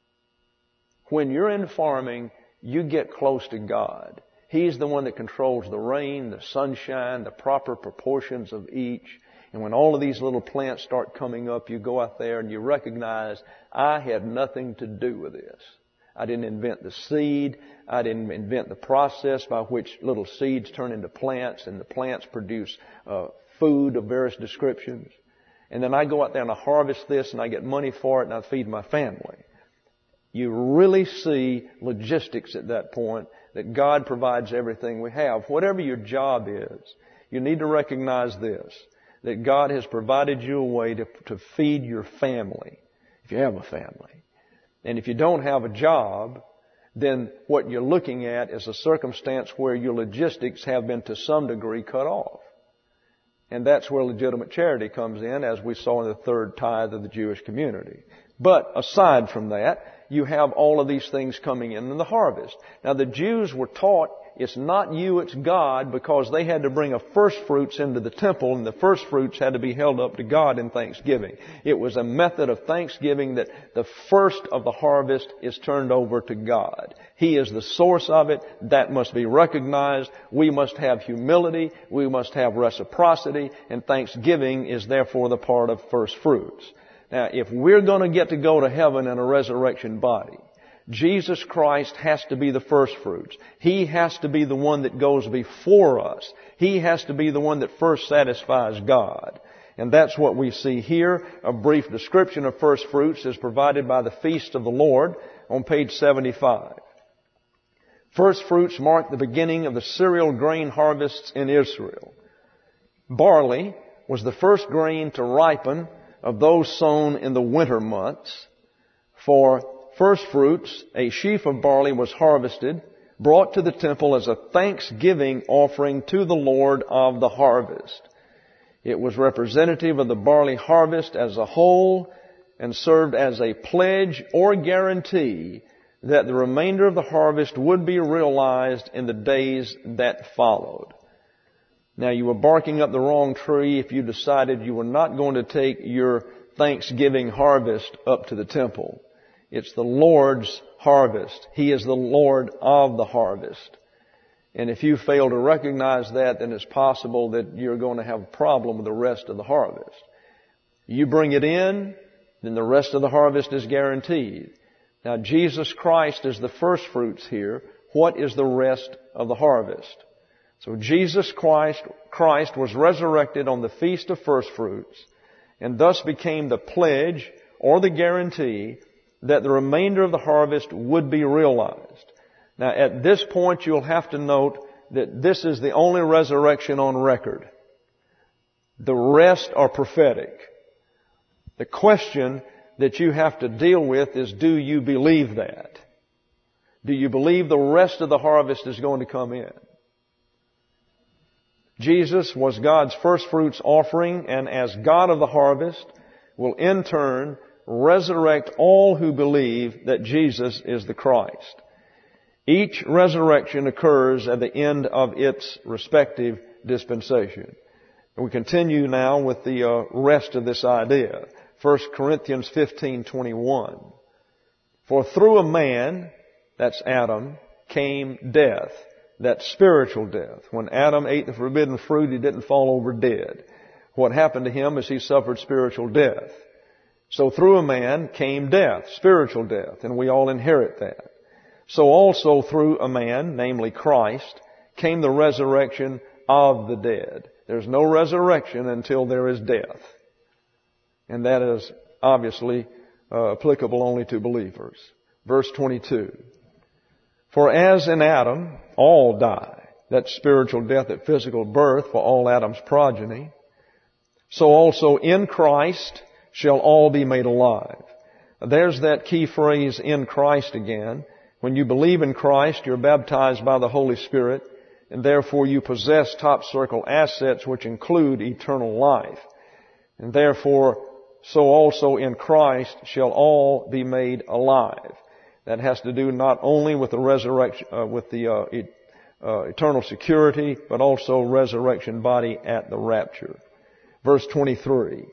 When you're in farming, you get close to God. He's the one that controls the rain, the sunshine, the proper proportions of each. And when all of these little plants start coming up, you go out there and you recognize, I had nothing to do with this. I didn't invent the seed. I didn't invent the process by which little seeds turn into plants and the plants produce uh, food of various descriptions. And then I go out there and I harvest this and I get money for it and I feed my family. You really see logistics at that point, that God provides everything we have. Whatever your job is, you need to recognize this, that God has provided you a way to, to feed your family, if you have a family. And if you don't have a job, then what you're looking at is a circumstance where your logistics have been to some degree cut off. And that's where legitimate charity comes in, as we saw in the third tithe of the Jewish community. But aside from that, you have all of these things coming in in the harvest. Now the Jews were taught it's not you, it's God, because they had to bring a first fruits into the temple, and the first fruits had to be held up to God in thanksgiving. It was a method of thanksgiving that the first of the harvest is turned over to God. He is the source of it. That must be recognized. We must have humility. We must have reciprocity, and thanksgiving is therefore the part of first fruits. Now, if we're going to get to go to heaven in a resurrection body, Jesus Christ has to be the first fruits. He has to be the one that goes before us. He has to be the one that first satisfies God. And that's what we see here. A brief description of first fruits is provided by the Feast of the Lord on page seventy-five. First fruits mark the beginning of the cereal grain harvests in Israel. Barley was the first grain to ripen of those sown in the winter months. For first fruits, a sheaf of barley was harvested, brought to the temple as a thanksgiving offering to the Lord of the harvest. It was representative of the barley harvest as a whole and served as a pledge or guarantee that the remainder of the harvest would be realized in the days that followed. Now, you were barking up the wrong tree if you decided you were not going to take your Thanksgiving harvest up to the temple. It's the Lord's harvest. He is the Lord of the harvest. And if you fail to recognize that, then it's possible that you're going to have a problem with the rest of the harvest. You bring it in, then the rest of the harvest is guaranteed. Now, Jesus Christ is the first fruits here. What is the rest of the harvest? So Jesus Christ, Christ was resurrected on the Feast of First Fruits and thus became the pledge or the guarantee that the remainder of the harvest would be realized. Now, at this point, you'll have to note that this is the only resurrection on record. The rest are prophetic. The question that you have to deal with is, do you believe that? Do you believe the rest of the harvest is going to come in? Jesus was God's first fruits offering, and as God of the harvest, will in turn resurrect all who believe that Jesus is the Christ. Each resurrection occurs at the end of its respective dispensation. And we continue now with the uh, rest of this idea. First Corinthians fifteen twenty-one. For through a man, that's Adam, came death. That's spiritual death. When Adam ate the forbidden fruit, he didn't fall over dead. What happened to him is he suffered spiritual death. So through a man came death, spiritual death, and we all inherit that. So also through a man, namely Christ, came the resurrection of the dead. There's no resurrection until there is death. And that is obviously uh, applicable only to believers. Verse twenty-two. For as in Adam all die, that's spiritual death at physical birth for all Adam's progeny, so also in Christ shall all be made alive. There's that key phrase, in Christ, again. When you believe in Christ, you're baptized by the Holy Spirit, and therefore you possess top circle assets which include eternal life. And therefore, so also in Christ shall all be made alive. That has to do not only with the resurrection, uh, with the uh, e- uh, eternal security, but also resurrection body at the rapture. Verse twenty-three.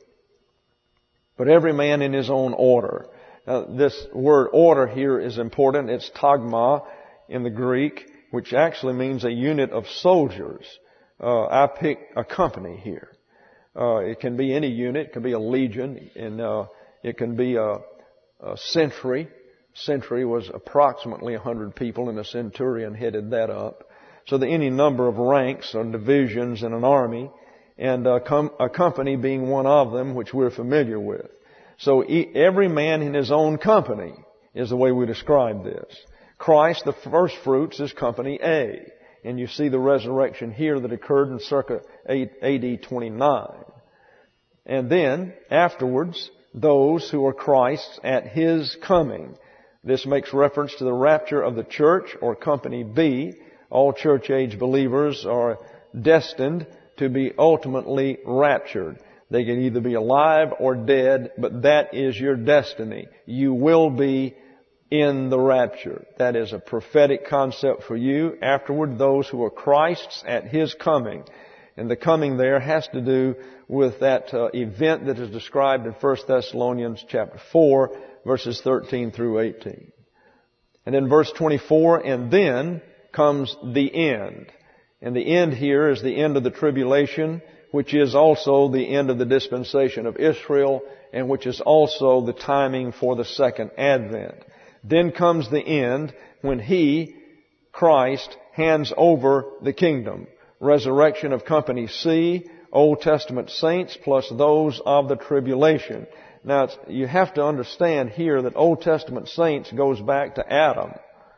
But every man in his own order. Now, this word order here is important. It's tagma in the Greek, which actually means a unit of soldiers. Uh, I pick a company here. Uh, it can be any unit. It can be a legion, and uh, it can be a, a century. Century was approximately one hundred people, and a centurion headed that up. So the any number of ranks or divisions in an army, and a, com- a company being one of them, which we're familiar with. So e- every man in his own company is the way we describe this. Christ, the first fruits, is company A. And you see the resurrection here that occurred in circa A D twenty-nine. And then, afterwards, those who are Christ's at His coming. This makes reference to the rapture of the church, or company B. All church-age believers are destined to be ultimately raptured. They can either be alive or dead, but that is your destiny. You will be in the rapture. That is a prophetic concept for you. Afterward, those who are Christ's at His coming. And the coming there has to do with that uh, event that is described in First Thessalonians chapter four, verses thirteen through eighteen. And then verse twenty-four, and then comes the end. And the end here is the end of the tribulation, which is also the end of the dispensation of Israel, and which is also the timing for the second advent. Then comes the end when He, Christ, hands over the kingdom. Resurrection of company C, Old Testament saints plus those of the tribulation. Now, it's, you have to understand here that Old Testament saints goes back to Adam.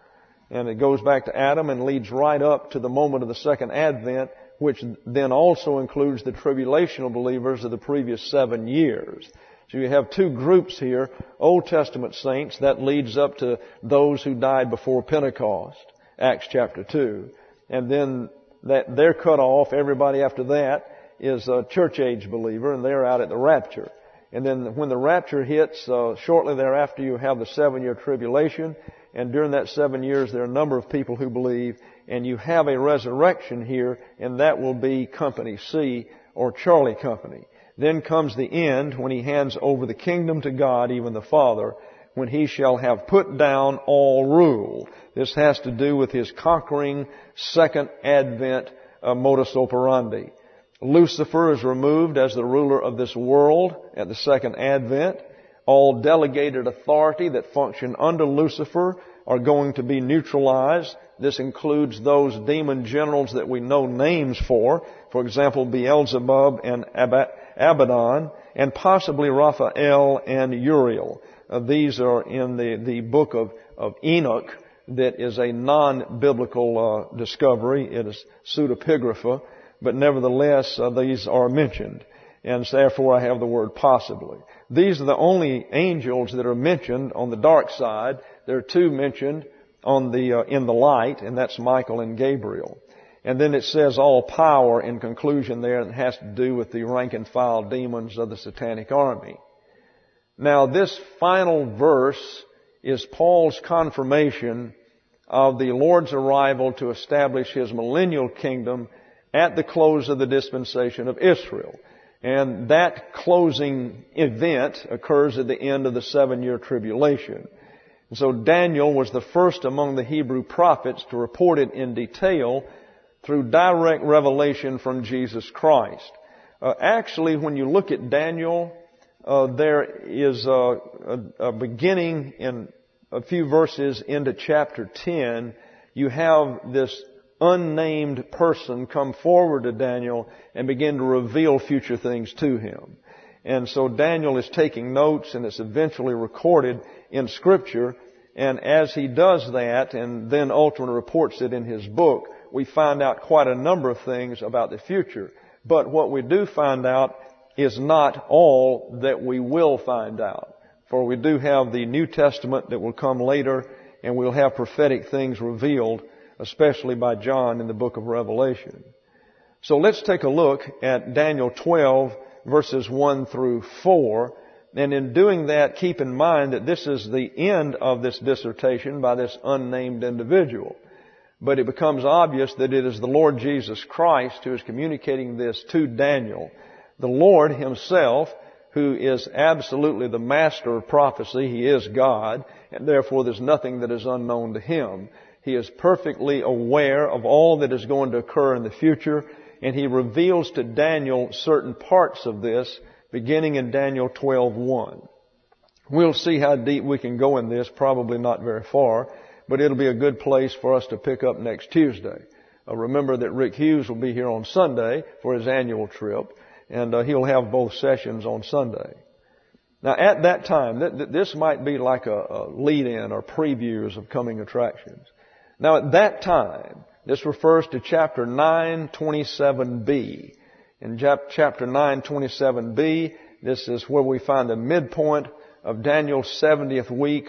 And it goes back to Adam and leads right up to the moment of the second advent, which then also includes the tribulational believers of the previous seven years. So you have two groups here. Old Testament saints, that leads up to those who died before Pentecost, Acts chapter two. And then that they're cut off. Everybody after that is a church age believer, and they're out at the rapture. And then when the rapture hits, uh, shortly thereafter you have the seven-year tribulation. And during that seven years there are a number of people who believe. And you have a resurrection here, and that will be company C, or Charlie company. Then comes the end when He hands over the kingdom to God, even the Father, when He shall have put down all rule. This has to do with His conquering second advent uh, modus operandi. Lucifer is removed as the ruler of this world at the second advent. All delegated authority that function under Lucifer are going to be neutralized. This includes those demon generals that we know names for. For example, Beelzebub and Ab- Abaddon, and possibly Raphael and Uriel. Uh, these are in the, the book of, of Enoch, that is a non-biblical uh, discovery. It is pseudepigrapha, but nevertheless uh, these are mentioned. And therefore I have the word possibly. These are the only angels that are mentioned on the dark side. There are two mentioned on the, uh, in the light, and that's Michael and Gabriel. And then it says all power in conclusion there, and it has to do with the rank and file demons of the satanic army. Now this final verse is Paul's confirmation of the Lord's arrival to establish His millennial kingdom at the close of the dispensation of Israel. And that closing event occurs at the end of the seven-year tribulation. And so Daniel was the first among the Hebrew prophets to report it in detail through direct revelation from Jesus Christ. Uh, actually, when you look at Daniel, uh, there is a, a, a beginning in a few verses into chapter ten. You have this unnamed person come forward to Daniel and begin to reveal future things to him. And so Daniel is taking notes, and it's eventually recorded in Scripture. And as he does that and then ultimately reports it in his book, we find out quite a number of things about the future. But what we do find out is not all that we will find out. For we do have the New Testament that will come later, and we'll have prophetic things revealed, especially by John in the book of Revelation. So let's take a look at Daniel twelve, verses one through four. And in doing that, keep in mind that this is the end of this dissertation by this unnamed individual. But it becomes obvious that it is the Lord Jesus Christ who is communicating this to Daniel. The Lord Himself, who is absolutely the master of prophecy. He is God, and therefore there's nothing that is unknown to Him. He is perfectly aware of all that is going to occur in the future, and He reveals to Daniel certain parts of this, beginning in Daniel twelve one. We'll see how deep we can go in this, probably not very far, but it'll be a good place for us to pick up next Tuesday. Uh, remember that Rick Hughes will be here on Sunday for his annual trip, and uh, he'll have both sessions on Sunday. Now at that time, th- th- this might be like a, a lead-in or previews of coming attractions. Now at that time, this refers to chapter nine twenty-seven b. In chapter nine twenty-seven b, this is where we find the midpoint of Daniel's seventieth week,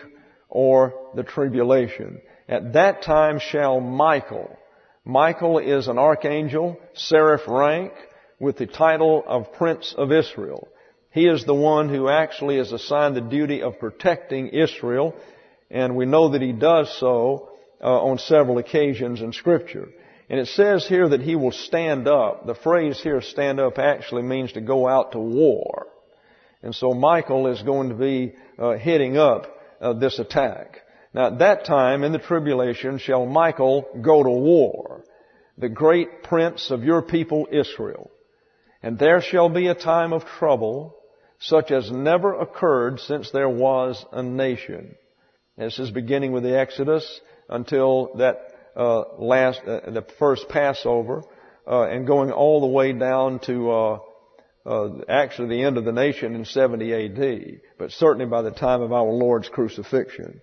or the tribulation. At that time shall Michael. Michael is an archangel, seraph rank, with the title of Prince of Israel. He is the one who actually is assigned the duty of protecting Israel, and we know that he does so uh, on several occasions in Scripture. And it says here that he will stand up. The phrase here, stand up, actually means to go out to war. And so Michael is going to be uh, heading up uh, this attack. Now at that time in the tribulation shall Michael go to war, the great prince of your people Israel. And there shall be a time of trouble such as never occurred since there was a nation. This is beginning with the Exodus until that uh, last, uh, the first Passover, uh, and going all the way down to uh, uh, actually the end of the nation in seventy A D, but certainly by the time of our Lord's crucifixion.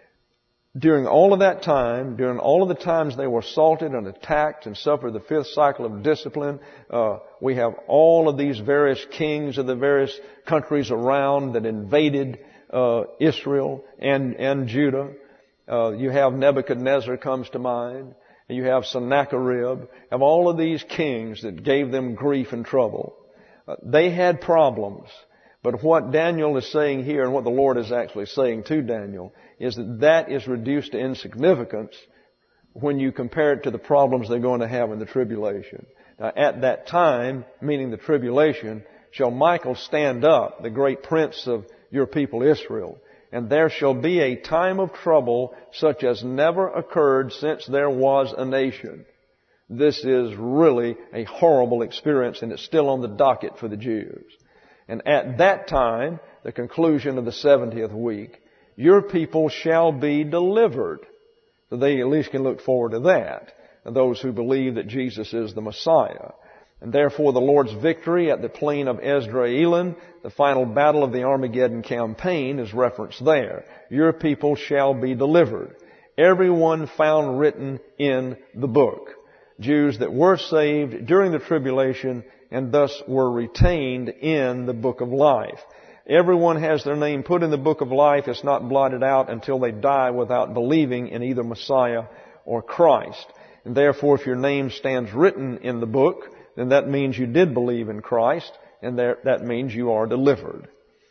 During all of that time, during all of the times they were assaulted and attacked and suffered the fifth cycle of discipline, uh, we have all of these various kings of the various countries around that invaded uh, Israel and, and Judah. Uh, you have Nebuchadnezzar comes to mind, and you have Sennacherib, have all of these kings that gave them grief and trouble. Uh, they had problems. But what Daniel is saying here, and what the Lord is actually saying to Daniel, is that that is reduced to insignificance when you compare it to the problems they're going to have in the tribulation. Now, at that time, meaning the tribulation, shall Michael stand up, the great prince of your people Israel, and there shall be a time of trouble such as never occurred since there was a nation. This is really a horrible experience, and it's still on the docket for the Jews. And at that time, the conclusion of the seventieth week, your people shall be delivered. So they at least can look forward to that, and those who believe that Jesus is the Messiah. And therefore the Lord's victory at the plain of Esdraelon, the final battle of the Armageddon campaign, is referenced there. Your people shall be delivered. Everyone found written in the book. Jews that were saved during the tribulation and thus were retained in the book of life. Everyone has their name put in the book of life. It's not blotted out until they die without believing in either Messiah or Christ. And therefore, if your name stands written in the book, then that means you did believe in Christ, and that means you are delivered.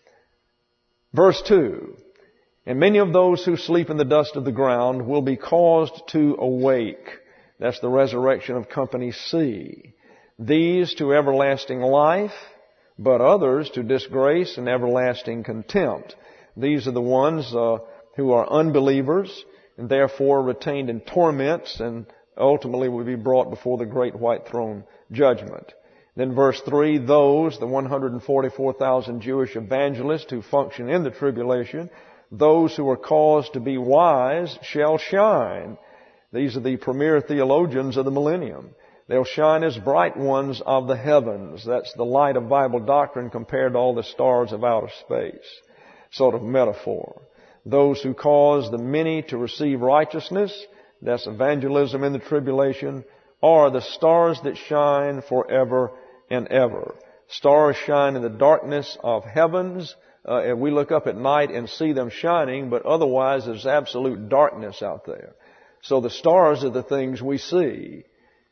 Verse two, and many of those who sleep in the dust of the ground will be caused to awake. That's the resurrection of Company C. These to everlasting life, but others to disgrace and everlasting contempt. These are the ones uh, who are unbelievers and therefore retained in torments and ultimately will be brought before the great white throne judgment. Then verse three, those, the one hundred forty-four thousand Jewish evangelists who function in the tribulation, those who are caused to be wise shall shine. These are the premier theologians of the millennium. They'll shine as bright ones of the heavens. That's the light of Bible doctrine compared to all the stars of outer space. Sort of metaphor. Those who cause the many to receive righteousness, that's evangelism in the tribulation, are the stars that shine forever and ever. Stars shine in the darkness of heavens, uh, and we look up at night and see them shining, but otherwise there's absolute darkness out there. So the stars are the things we see.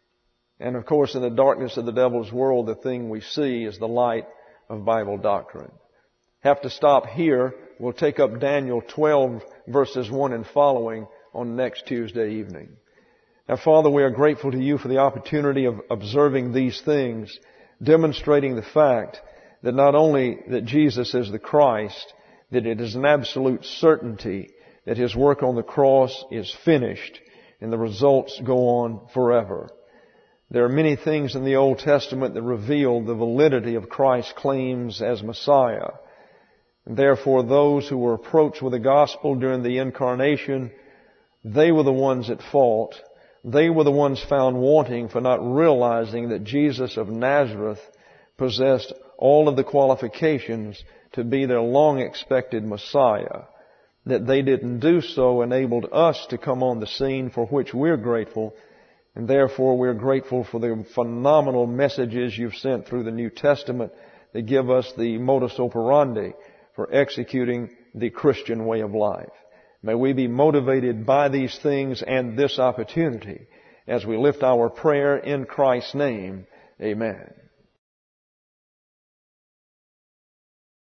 And of course, in the darkness of the devil's world, the thing we see is the light of Bible doctrine. Have to stop here. We'll take up Daniel twelve, verses one and following on next Tuesday evening. Now, Father, we are grateful to you for the opportunity of observing these things, demonstrating the fact that not only that Jesus is the Christ, that it is an absolute certainty that His work on the cross is finished and the results go on forever. There are many things in the Old Testament that reveal the validity of Christ's claims as Messiah. And therefore, those who were approached with the gospel during the incarnation, they were the ones at fault. They were the ones found wanting for not realizing that Jesus of Nazareth possessed all of the qualifications to be their long-expected Messiah. That they didn't do so enabled us to come on the scene, for which we're grateful. And therefore, we're grateful for the phenomenal messages you've sent through the New Testament that give us the modus operandi for executing the Christian way of life. May we be motivated by these things and this opportunity as we lift our prayer in Christ's name. Amen.